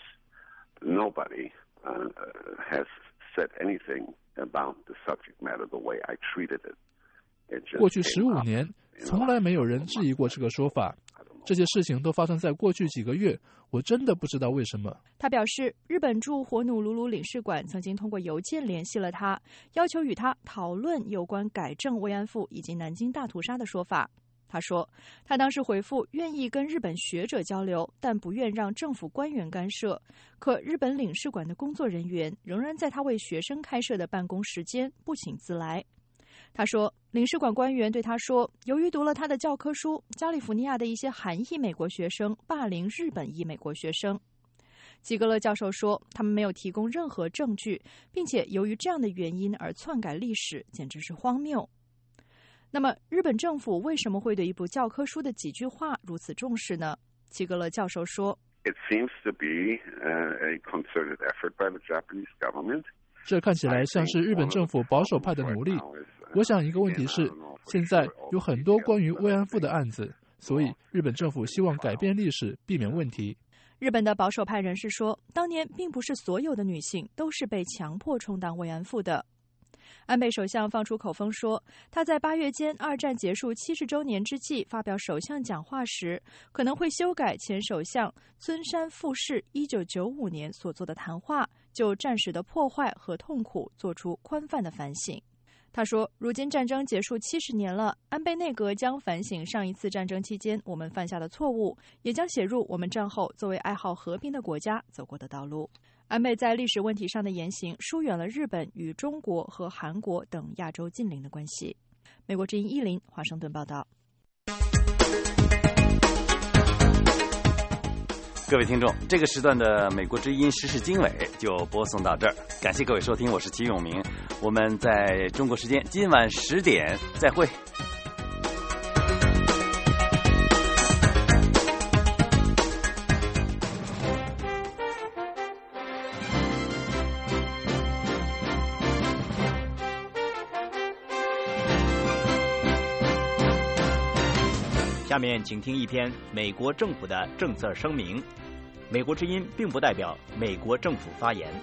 nobody uh, has said anything about the subject matter the way I treated it. 过去十五年，从来没有人质疑过这个说法。 这些事情都发生在过去几个月，我真的不知道为什么。 他表示，日本驻火奴鲁鲁领事馆曾经通过邮件联系了他，要求与他讨论有关改正慰安妇以及南京大屠杀的说法。他说，他当时回复愿意跟日本学者交流，但不愿让政府官员干涉。可日本领事馆的工作人员仍然在他为学生开设的办公时间不请自来。他说，领事馆官员对他说，由于读了他的教科书，加利福尼亚的一些韩裔美国学生霸凌日本裔美国学生。吉格勒教授说，他们没有提供任何证据，并且由于这样的原因而篡改历史，简直是荒谬。那么，日本政府为什么会对一部教科书的几句话如此重视呢？吉格勒教授说 It seems to be a concerted effort by the Japanese government. 这看起来像是日本政府保守派的努力。我想一个问题是，现在有很多关于慰安妇的案子，所以日本政府希望改变历史，避免问题。 日本的保守派人士说，当年并不是所有的女性都是被强迫充当慰安妇的。安倍首相放出口风说，他在八月间二战结束七十周年之际发表首相讲话时，可能会修改前首相村山富市一九九五年所做的谈话，就战时的破坏和痛苦做出宽泛的反省。他说，如今战争结束七十年了，安倍内阁将反省上一次战争期间我们犯下的错误，也将写入我们战后作为爱好和平的国家走过的道路。安倍在历史问题上的言行疏远了日本与中国和韩国等亚洲近邻的关系。美国之音一零华盛顿报道。 各位听众，这个时段的美国之音时事经纬就播送到这儿，感谢各位收听，我是齐永明，我们在中国时间今晚十点再会。 下面请听一篇美国政府的政策声明。美国之音并不代表美国政府发言。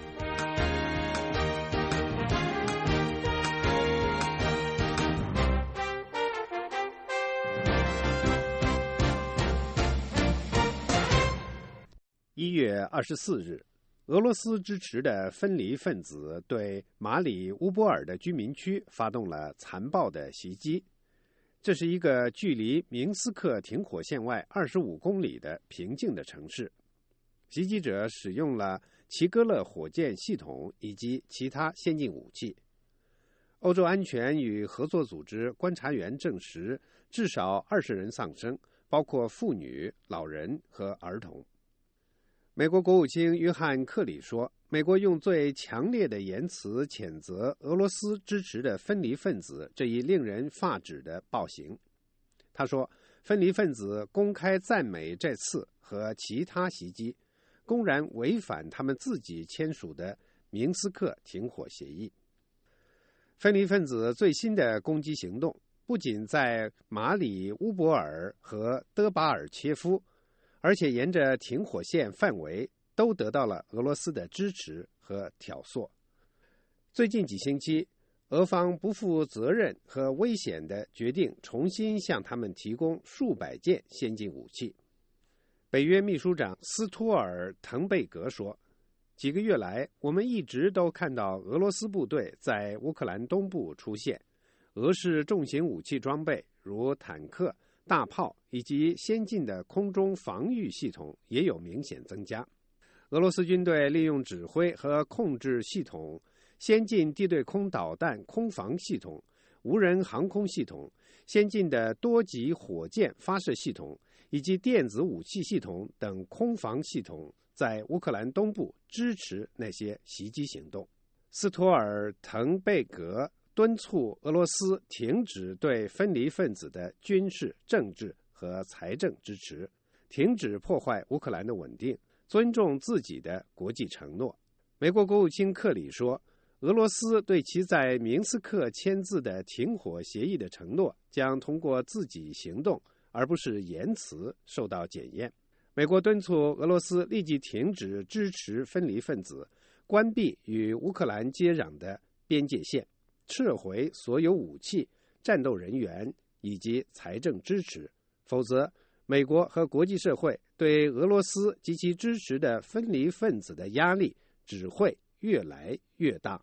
一月二十四日，俄罗斯支持的分离分子对马里乌波尔的居民区发动了残暴的袭击。这是一个距离明斯克停火线外二十五公里的平静的城市。袭击者使用了齐戈勒火箭系统以及其他先进武器。欧洲安全与合作组织观察员证实，至少二十人丧生，包括妇女、老人和儿童。美国国务卿约翰·克里说，美国用最强烈的言辞谴责俄罗斯支持的分离分子这一令人发指的暴行。他说，分离分子公开赞美这次和其他袭击，公然违反他们自己签署的明斯克停火协议。分离分子最新的攻击行动不仅在马里乌波尔和德巴尔切夫，而且沿着停火线范围都得到了俄罗斯的支持和挑唆。最近几星期，俄方不负责任和危险地决定重新向他们提供数百件先进武器。北约秘书长斯托尔滕贝格说，几个月来，我们一直都看到俄罗斯部队在乌克兰东部出现，俄式重型武器装备如坦克、大炮以及先进的空中防御系统也有明显增加。俄罗斯军队利用指挥和控制系统、先进地对空导弹空防系统、无人航空系统、先进的多级火箭发射系统以及电子武器系统等空防系统，在乌克兰东部支持那些袭击行动。斯托尔滕贝格敦促俄罗斯停止对分离分子的军事、政治和财政支持，停止破坏乌克兰的稳定，尊重自己的国际承诺。美国国务卿克里说，俄罗斯对其在明斯克签字的停火协议的承诺将通过自己行动而不是言辞受到检验。美国敦促俄罗斯立即停止支持分离分子，关闭与乌克兰接壤的边界线，撤回所有武器、战斗人员以及财政支持，否则美国和国际社会对俄罗斯及其支持的分离分子的压力只会越来越大。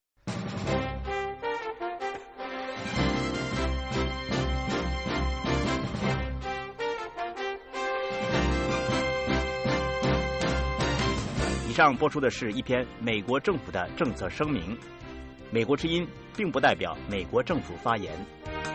以上播出的是一篇美国政府的政策声明。美国之音并不代表美国政府发言。